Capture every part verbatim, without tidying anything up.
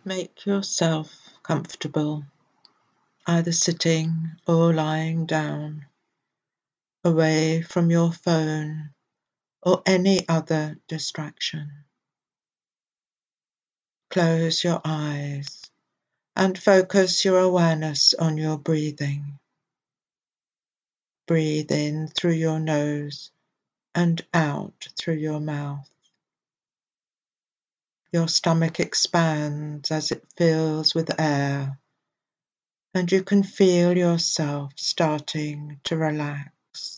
Make yourself comfortable, either sitting or lying down, away from your phone or any other distraction. Close your eyes and focus your awareness on your breathing. Breathe in through your nose and out through your mouth. Your stomach expands as it fills with air, and you can feel yourself starting to relax.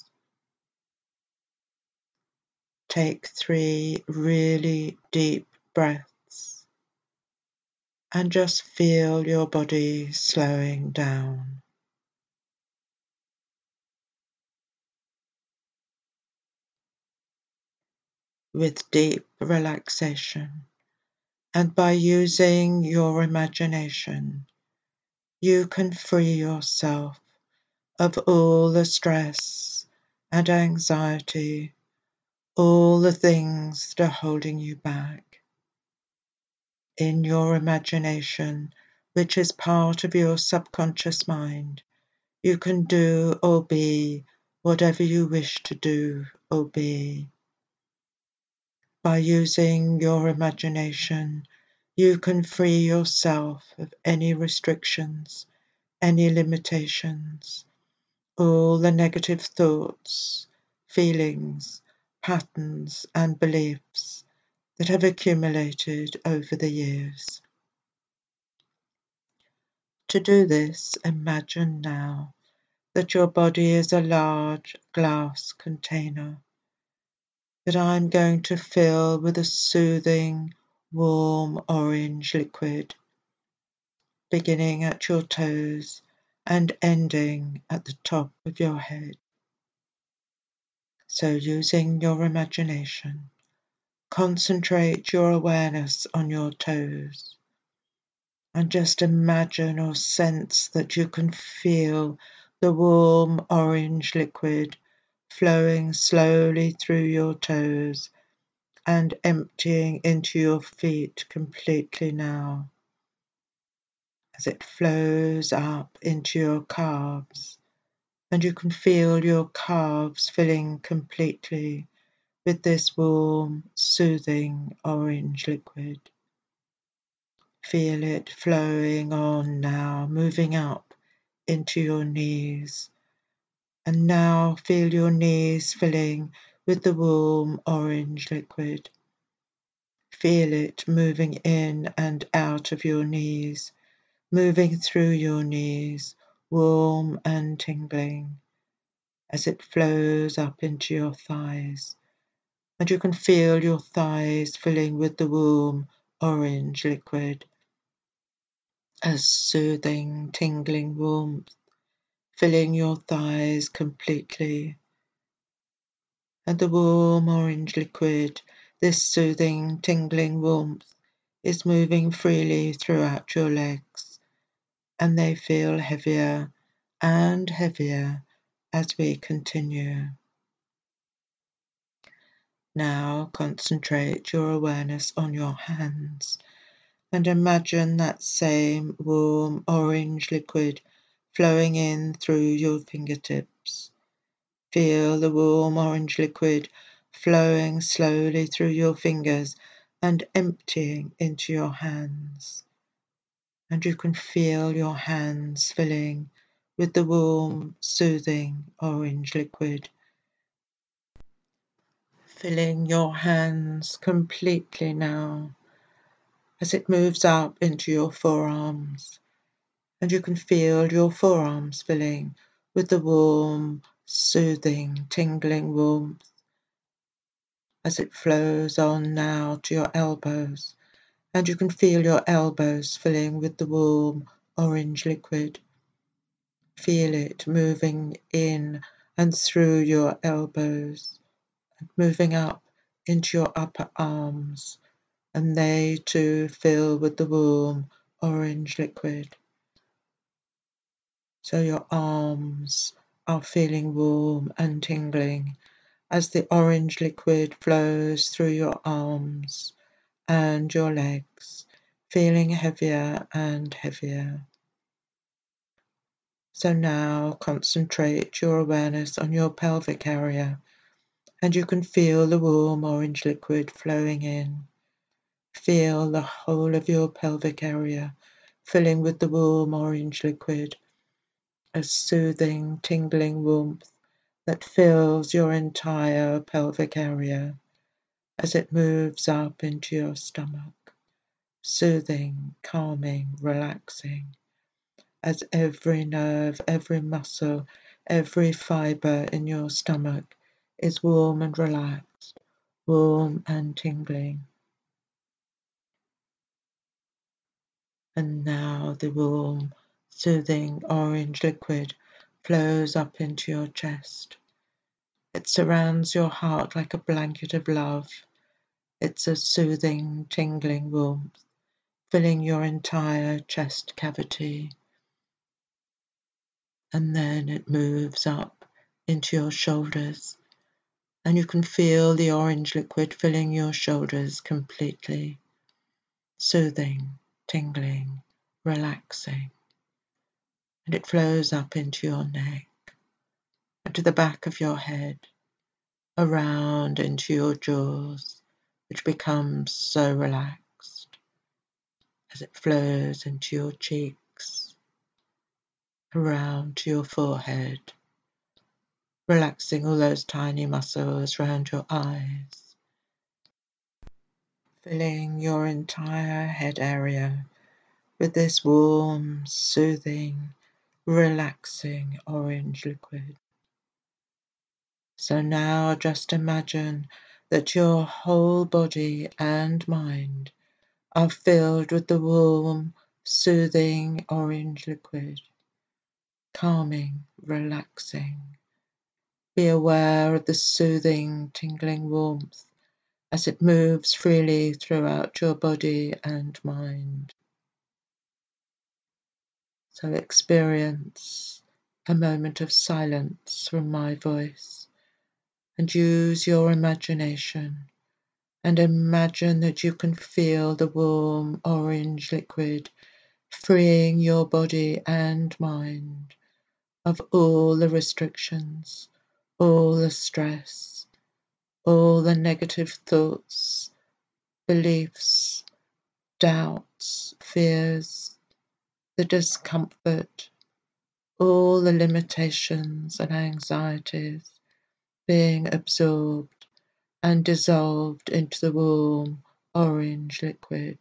Take three really deep breaths and just feel your body slowing down. With deep relaxation, and by using your imagination, you can free yourself of all the stress and anxiety, all the things that are holding you back. In your imagination, which is part of your subconscious mind, you can do or be whatever you wish to do or be. By using your imagination, you can free yourself of any restrictions, any limitations, all the negative thoughts, feelings, patterns, and beliefs that have accumulated over the years. To do this, imagine now that your body is a large glass container that I'm going to fill with a soothing, warm orange liquid, beginning at your toes and ending at the top of your head. So, using your imagination, concentrate your awareness on your toes and just imagine or sense that you can feel the warm orange liquid flowing slowly through your toes and emptying into your feet completely now, as it flows up into your calves, and you can feel your calves filling completely with this warm, soothing orange liquid. Feel it flowing on now, moving up into your knees, and now feel your knees filling with the warm orange liquid. Feel it moving in and out of your knees, moving through your knees, warm and tingling, as it flows up into your thighs. And you can feel your thighs filling with the warm orange liquid, a soothing, tingling warmth filling your thighs completely. And the warm orange liquid, this soothing, tingling warmth, is moving freely throughout your legs, and they feel heavier and heavier as we continue. Now concentrate your awareness on your hands and imagine that same warm orange liquid flowing in through your fingertips. Feel the warm orange liquid flowing slowly through your fingers and emptying into your hands. And you can feel your hands filling with the warm, soothing orange liquid, filling your hands completely now as it moves up into your forearms. And you can feel your forearms filling with the warm, soothing, tingling warmth as it flows on now to your elbows. And you can feel your elbows filling with the warm orange liquid. Feel it moving in and through your elbows, and moving up into your upper arms, and they too fill with the warm orange liquid. So your arms are feeling warm and tingling as the orange liquid flows through your arms and your legs, feeling heavier and heavier. So now concentrate your awareness on your pelvic area, and you can feel the warm orange liquid flowing in. Feel the whole of your pelvic area filling with the warm orange liquid, a soothing, tingling warmth that fills your entire pelvic area as it moves up into your stomach, soothing, calming, relaxing, as every nerve, every muscle, every fibre in your stomach is warm and relaxed, warm and tingling. And now the warm, soothing orange liquid flows up into your chest. It surrounds your heart like a blanket of love. It's a soothing, tingling warmth, filling your entire chest cavity. And then it moves up into your shoulders, and you can feel the orange liquid filling your shoulders completely, soothing, tingling, relaxing. And it flows up into your neck, and to the back of your head, around into your jaws, which becomes so relaxed as it flows into your cheeks, around to your forehead, relaxing all those tiny muscles around your eyes, filling your entire head area with this warm, soothing, relaxing orange liquid. So now just imagine that your whole body and mind are filled with the warm, soothing orange liquid, calming, relaxing. Be aware of the soothing, tingling warmth as it moves freely throughout your body and mind. So experience a moment of silence from my voice and use your imagination and imagine that you can feel the warm orange liquid freeing your body and mind of all the restrictions, all the stress, all the negative thoughts, beliefs, doubts, fears, the discomfort, all the limitations and anxieties being absorbed and dissolved into the warm orange liquid.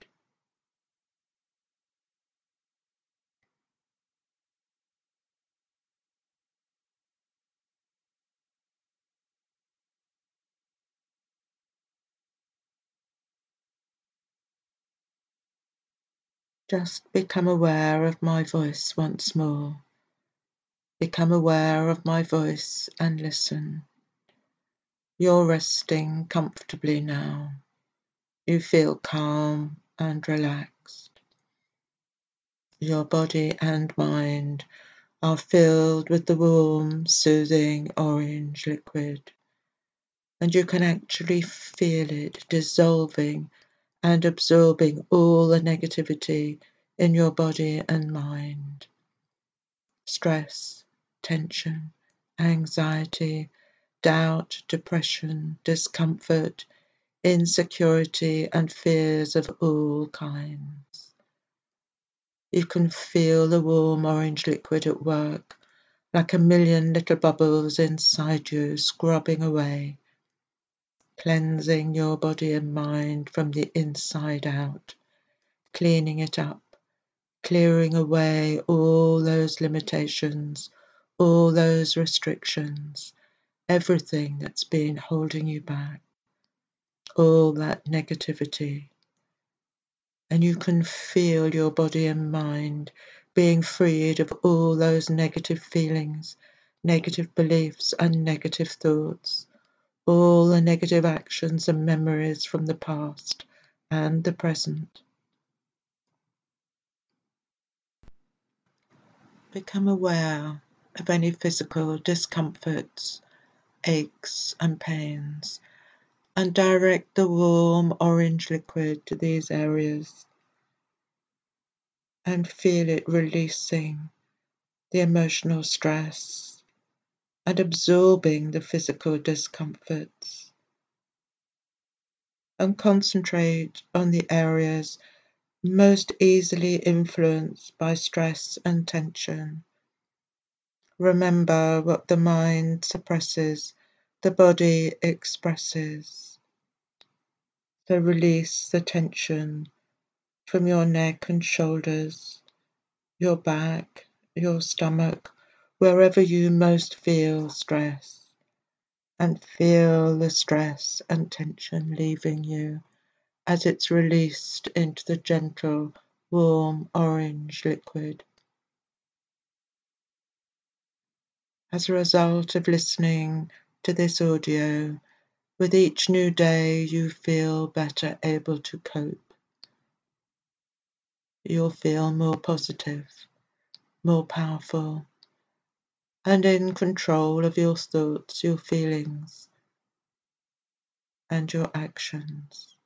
Just become aware of my voice once more. Become aware of my voice and listen. You're resting comfortably now. You feel calm and relaxed. Your body and mind are filled with the warm, soothing orange liquid, and you can actually feel it dissolving and absorbing all the negativity in your body and mind. Stress, tension, anxiety, doubt, depression, discomfort, insecurity, and fears of all kinds. You can feel the warm orange liquid at work, like a million little bubbles inside you, scrubbing away, cleansing your body and mind from the inside out, cleaning it up, clearing away all those limitations, all those restrictions, everything that's been holding you back, all that negativity. And you can feel your body and mind being freed of all those negative feelings, negative beliefs, and negative thoughts, all the negative actions and memories from the past and the present. Become aware of any physical discomforts, aches, and pains, and direct the warm orange liquid to these areas. and feel it releasing the emotional stress and absorbing the physical discomforts. And concentrate on the areas most easily influenced by stress and tension. Remember what the mind suppresses, the body expresses. So release the tension from your neck and shoulders, your back, your stomach, wherever you most feel stress, and feel the stress and tension leaving you as it's released into the gentle, warm orange liquid. As a result of listening to this audio, with each new day you feel better able to cope. You'll feel more positive, more powerful, and in control of your thoughts, your feelings, and your actions.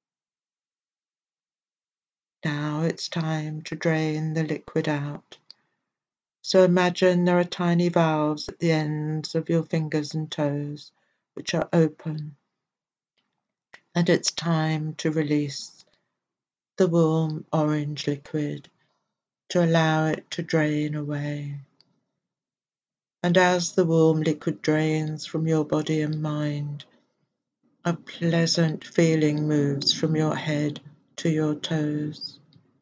Now it's time to drain the liquid out. So imagine there are tiny valves at the ends of your fingers and toes, which are open. And it's time to release the warm orange liquid, to allow it to drain away. And as the warm liquid drains from your body and mind, a pleasant feeling moves from your head to your toes.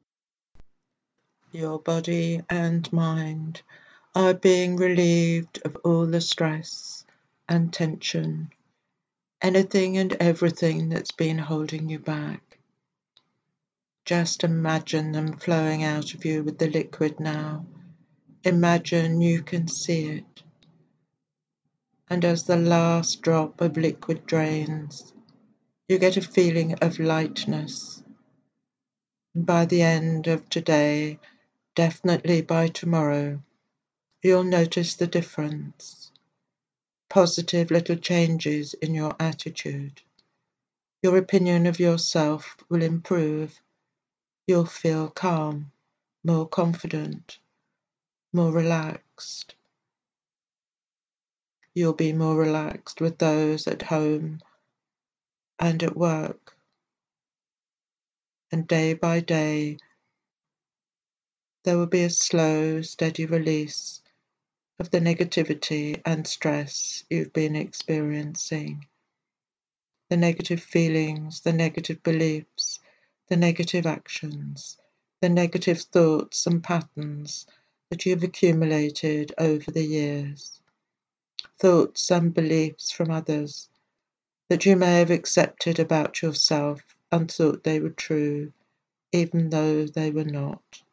Your body and mind are being relieved of all the stress and tension, anything and everything that's been holding you back. Just imagine them flowing out of you with the liquid now. Imagine you can see it. And as the last drop of liquid drains, you get a feeling of lightness. And by the end of today, definitely by tomorrow, you'll notice the difference. Positive little changes in your attitude. Your opinion of yourself will improve. You'll feel calm, more confident, more relaxed. You'll be more relaxed with those at home and at work. And day by day, there will be a slow, steady release of the negativity and stress you've been experiencing. The negative feelings, the negative beliefs, the negative actions, the negative thoughts and patterns that you've accumulated over the years. Thoughts and beliefs from others that you may have accepted about yourself and thought they were true, even though they were not.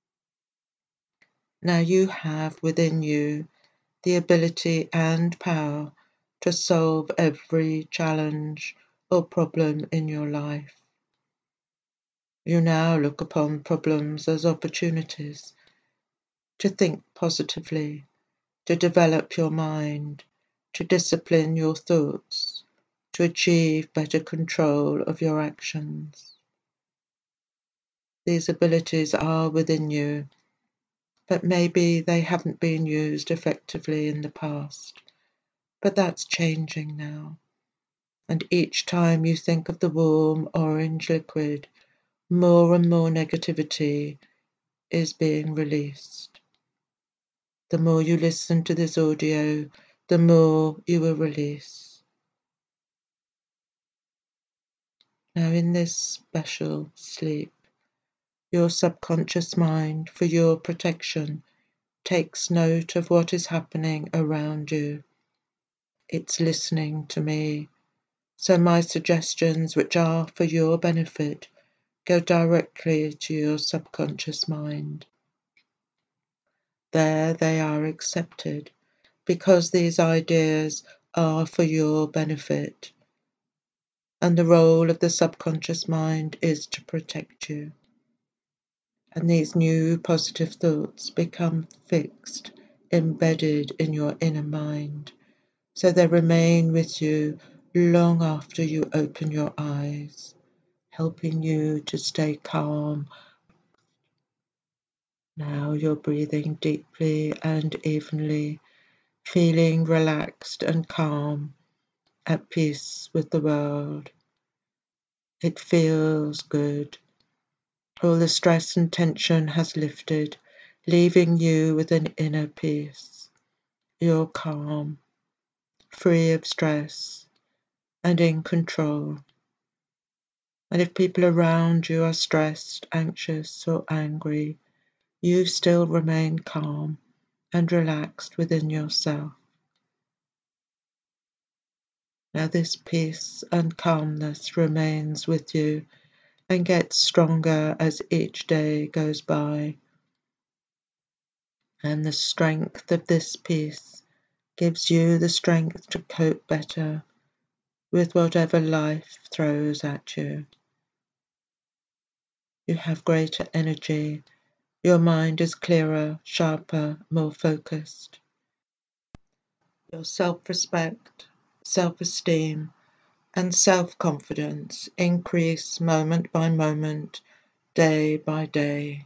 Now you have within you the ability and power to solve every challenge or problem in your life. You now look upon problems as opportunities to think positively, to develop your mind, to discipline your thoughts, to achieve better control of your actions. These abilities are within you, but maybe they haven't been used effectively in the past. But that's changing now. And each time you think of the warm orange liquid, more and more negativity is being released. The more you listen to this audio, the more you will release. Now in this special sleep, your subconscious mind, for your protection, takes note of what is happening around you. It's listening to me, so my suggestions, which are for your benefit, go directly to your subconscious mind. There they are accepted, because these ideas are for your benefit, and the role of the subconscious mind is to protect you. And these new positive thoughts become fixed, embedded in your inner mind, so they remain with you long after you open your eyes, helping you to stay calm Now you're breathing deeply and evenly, feeling relaxed and calm, at peace with the world. It feels good. All the stress and tension has lifted, leaving you with an inner peace. You're calm, free of stress, and in control. And if people around you are stressed, anxious, or angry, you still remain calm and relaxed within yourself. Now this peace and calmness remains with you and gets stronger as each day goes by. And the strength of this peace gives you the strength to cope better with whatever life throws at you. You have greater energy. Your mind is clearer, sharper, more focused. Your self-respect, self-esteem, and self-confidence increase moment by moment, day by day.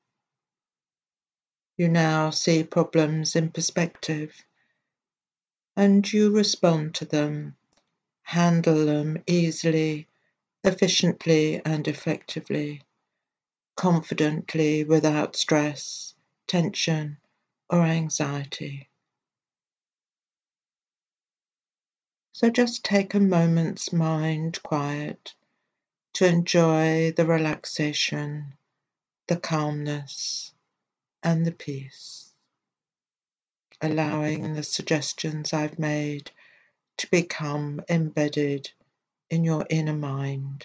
You now see problems in perspective, and you respond to them, handle them easily, efficiently and effectively, confidently without stress, tension, or anxiety. So just take a moment's mind quiet to enjoy the relaxation, the calmness, and the peace, allowing the suggestions I've made to become embedded in your inner mind.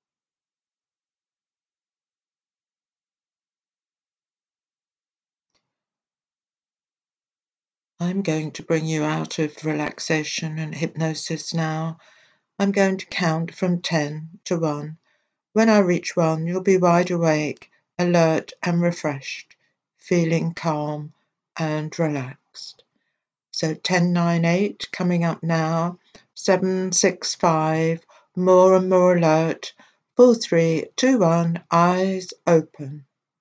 I'm going to bring you out of relaxation and hypnosis now. I'm going to count from ten to one. When I reach one, you'll be wide awake, alert and refreshed, feeling calm and relaxed. So ten, nine, eight coming up now. seven, six, five, more and more alert. four, three, two, one, eyes open.